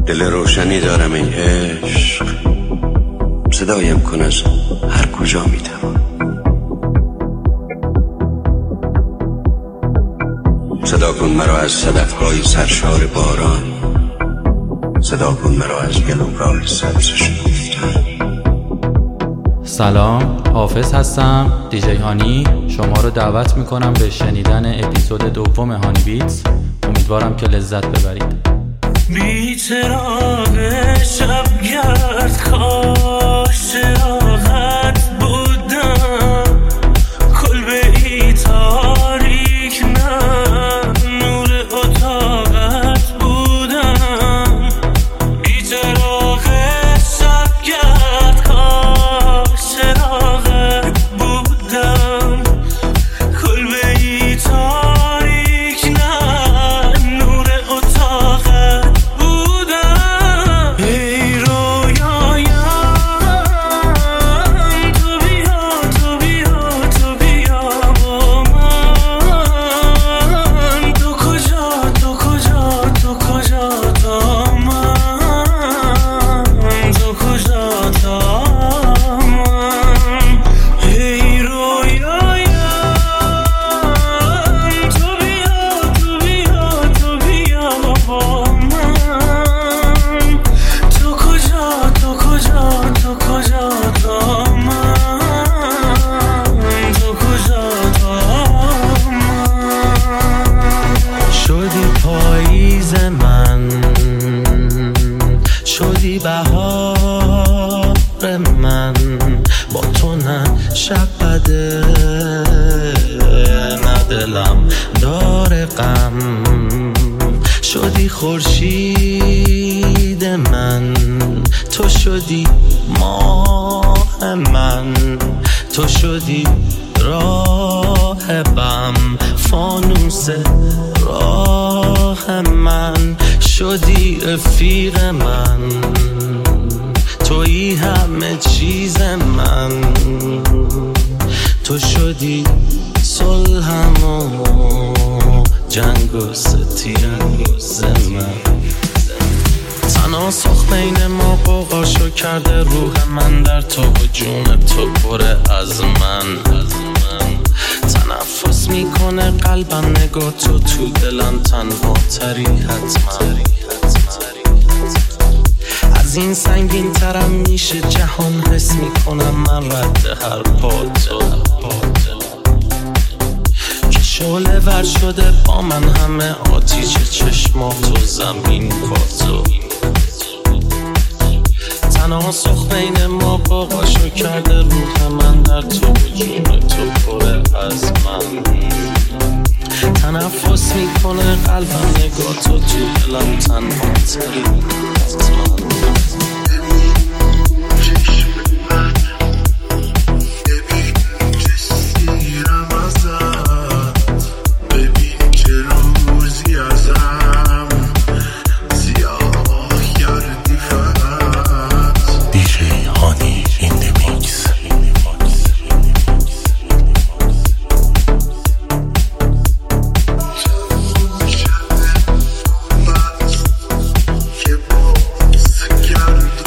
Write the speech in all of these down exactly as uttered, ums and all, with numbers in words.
دل روشنی دارم ای عشق، صدایم کن از هر کجا میتوان. صدا کن مرا از صدف‌های سرشار باران، صدا کن مرا از گلوگاه سبز شکفتن. سلام، حافظ هستم، دیجی هانی. شما رو دعوت میکنم به شنیدن اپیزود دوم هانی بیتس. امیدوارم که لذت ببرید. بی چراغ شبگرد کاش چراغت بودم، کلبه ای تاریک نه نور اتاقت بودم. بی چراغ شبگرد کاش چراغت بودم، کلبه ای تاریک نه نور اتاقت بودم. ای رویایم تو بیا تو بیا تو بیا با من، تو کجا تو کجا تو کجا تا من، تو کجا تا من. ای رویایم تو بیا تو بیا تو بیا با من، تو کجا تو کجا تو کجا تا من، تو کجا تا من. شدی پاییز من، شدی بهار من، با تو نه شب بده نه دلم داره غم. شدی خورشید من، تو شدی ماه من، تو شدی راهبم، فانوس راه من. شدی رفیق من، تویی همه چیز من، تو شدی صلحم و جنگ و ستیز من. تناسخ بین ما قوقاشو کرده روح من، در تو و جون تو پره از من. تنفس میکنه قلبم، نگاه تو تو دلم تنها تری حتما. از این سنگین ترم میشه جهان، حس میکنم من رد هر پاتو که شعله ور شده با من، همه آتیش چشمات و زمین پاتو. تناسخ بین ما قوقاشو کرده روح من، در تو و جون تو پره از من. تنفس میکنه قلبم، نگاه تو تو دلم تنها تری حتما. که باز کرد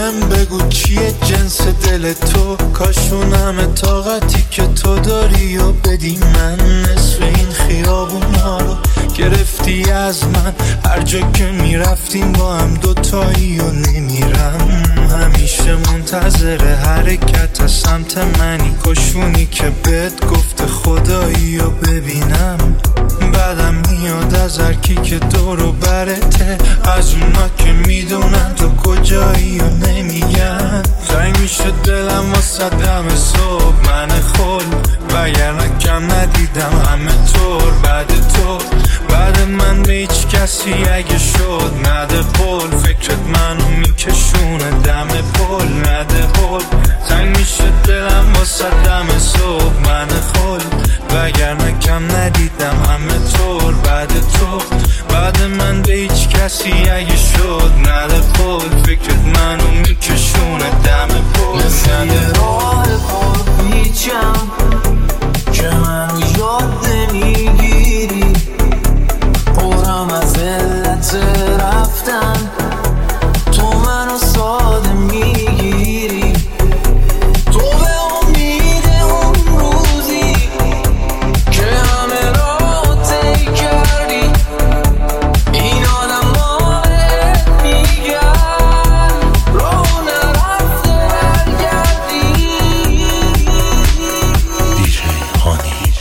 بهم بگو چیه جنس دل تو، کاشونم طاقتی که تو داری و بدی من. نصف این خیابونا رو گرفتی از من، هر جا که میرفتیم با هم دوتایی و نمیرم. همیشه منتظر حرکت از سمت منی، کاشونی که بهت گفته خدایی و ببینم. بعدم میاد از هرکی که دور و برته، از اونا که میدونن تو کجایی و نمیگن. زنگ میشه دلم واسه دم صبح من خل، وگرنه کم ندیدم همه طور بعد تو. بعد من به هیچ کسی اگه شد نده قول، فکرت منو میکشونه دم پل نده قول. زنگ میشه دلم واسه دم صبح من خل، وگرنه کم ندیدم همه طور بعد تو. بعد من به هیچ کسی اگه شد نده قول، فکرت منو میکشونه دم پل نده قول. پر پیچم که منو یاد نمیگیری، پرم از علت رفتن تو منو ساده میگیری. تو به امید اون روزی که همه را طی کردی، این آدم ها بهت میگن رو نرفته برگردی. دیجی هانی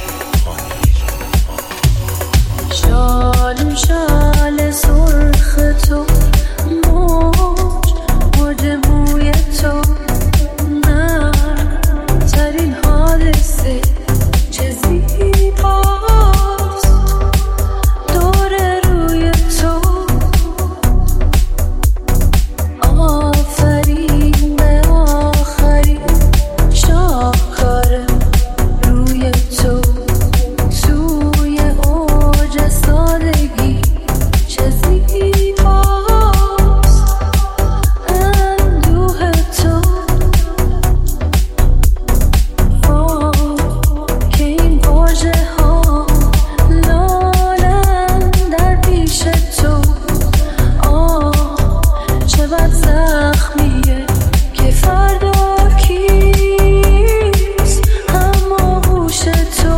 شال شال سرخ تو، موج موج موی تو، نه ترین حادثه چه زیباست دور روی تو. آفرین به آخرین شاهکار روی تو، توی اوج سادگی چه زیباست اندوه تو. وای که این واژه ها لالن در پیش تو. آه چه بد زخمیه که فردا کیست اما گوش تو.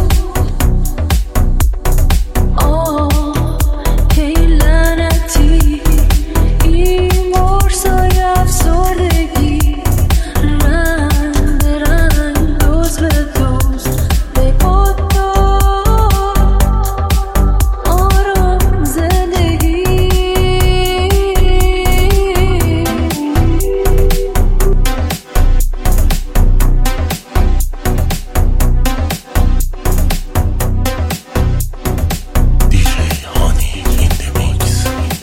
آه که این لعنتی این برسای افسردگی، رنگ به رنگ دوز به دوز به باد داد آرام زندگی. دیجی هانی این دی میکس.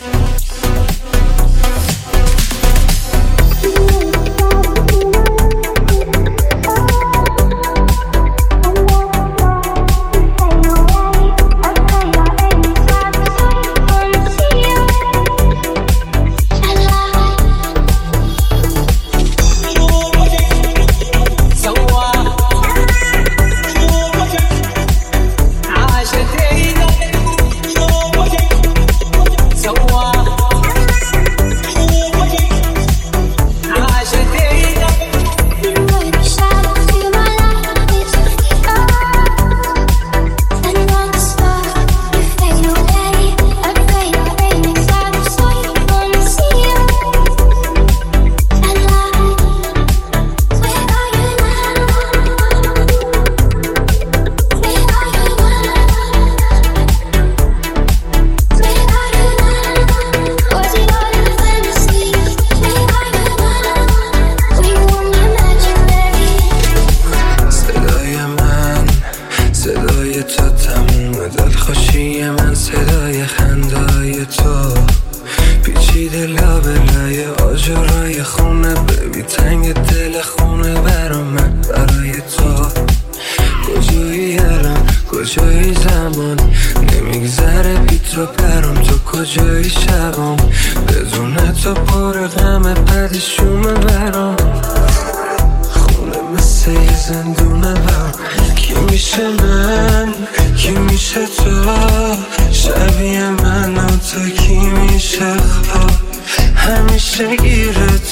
صدای من صدای تو، تموم دلخوشی من صدای خندای تو. پیچیده لابلای آجرای خونه، ببی تنگ دل خونه برا من برای تو. کجایی الان کجایی زمان، نمیگذره بیت رو برام. تو کجایی شبام، بدون تو پر غم پریشونه برام. خونه مثل یه زندونه برام. کی میشه من، کی میشه تو، شبیه من و تو کی میشه خواب. همیشه گیره تو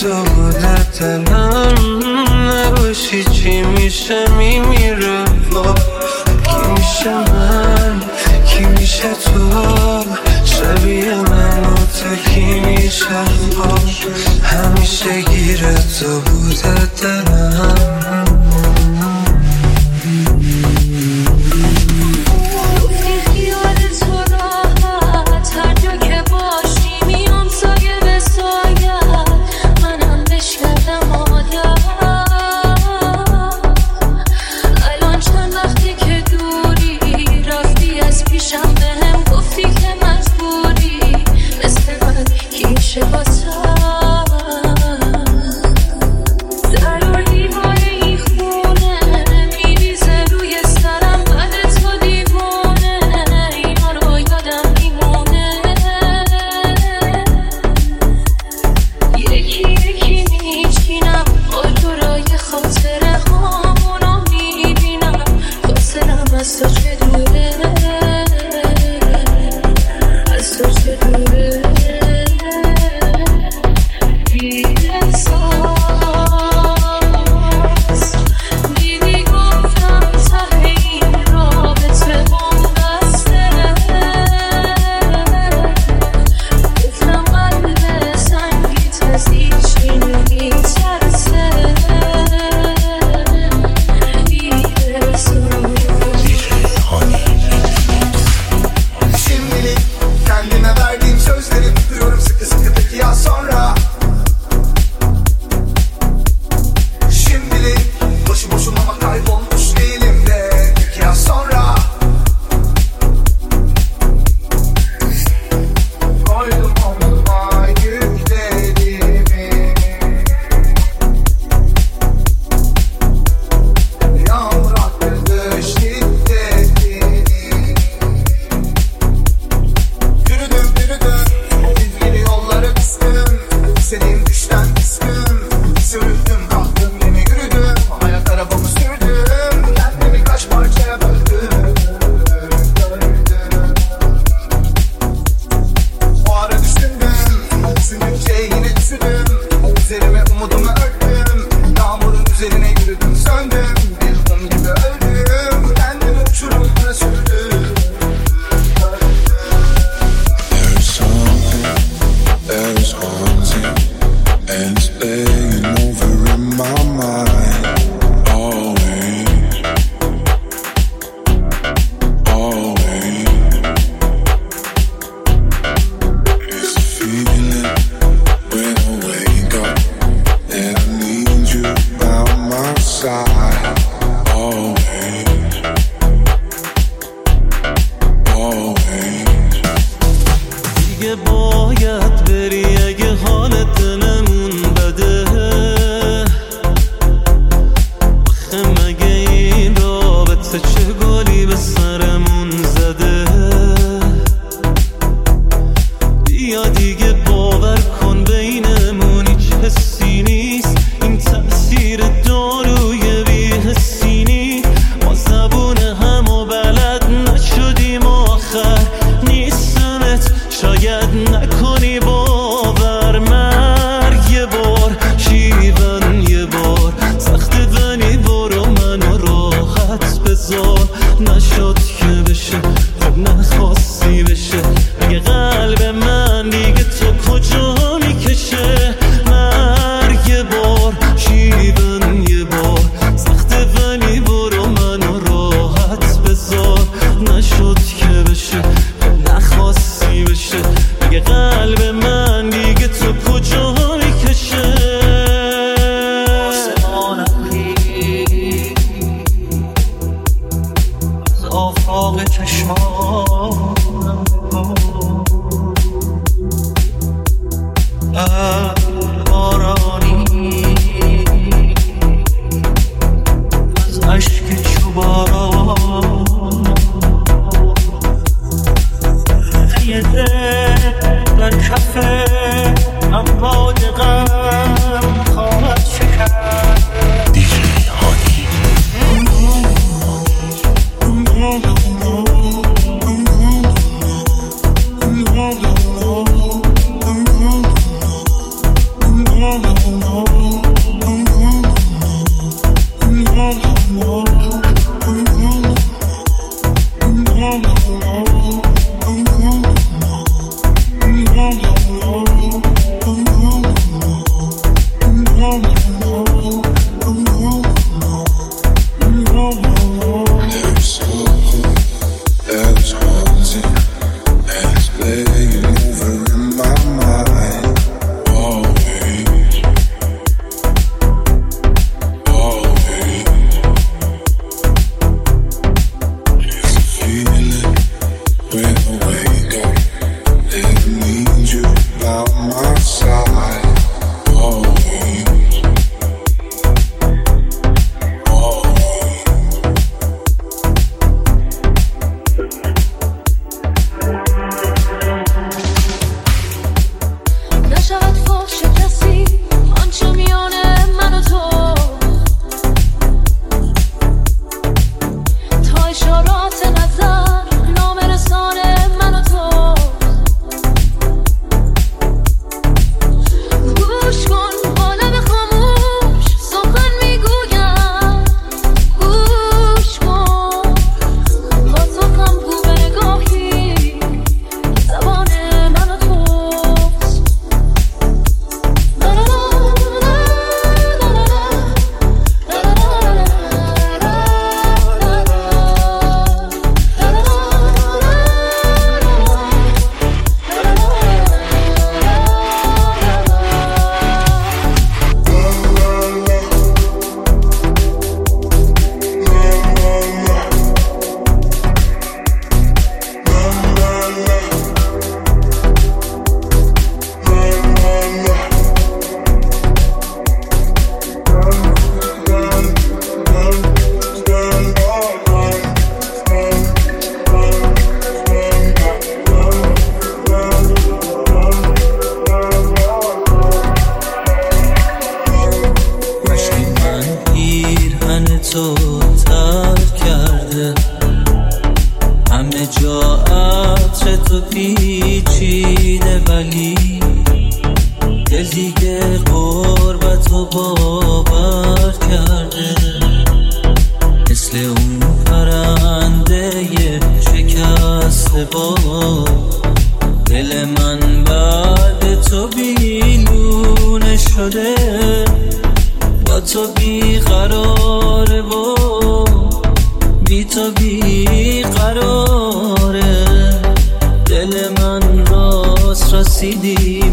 بود دلم نباشی چی میشه میمیره کی میشه من کی میشه تو شبیه من و تو کی میشه همیشه گیره تو بود دلم ضروری تو بی قراره و بی تو بی قراره. دل من راست رسیدی